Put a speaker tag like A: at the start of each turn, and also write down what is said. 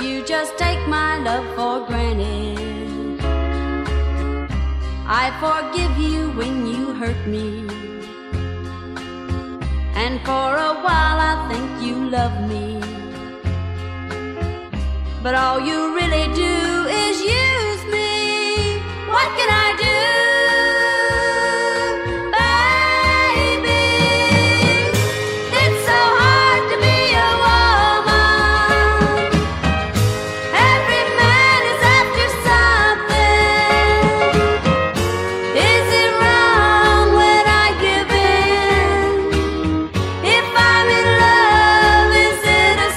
A: you just take my love for granted. I forgive you when you hurt me, and for a while I think you love me, but all you really do